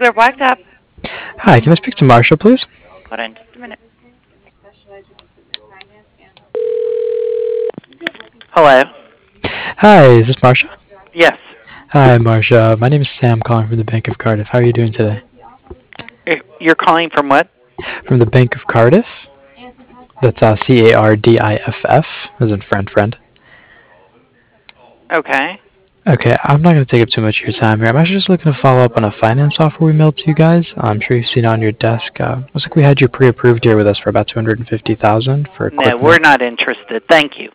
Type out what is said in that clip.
Nuclear Blacktop. Hi, can I speak to Marsha, please? Hold on just a minute. Hello. Hi, is this Marsha? Yes. Hi, Marsha. My name is Sam, calling from the Bank of Cardiff. How are you doing today? You're calling from what? From the Bank of Cardiff. That's Cardiff, as in friend. Okay. Okay, I'm not going to take up too much of your time here. I'm actually just looking to follow up on a finance offer we mailed to you guys. I'm sure you've seen it on your desk. Looks like we had you pre-approved here with us for about $250,000 for No, we're equipment. not interested. Thank you.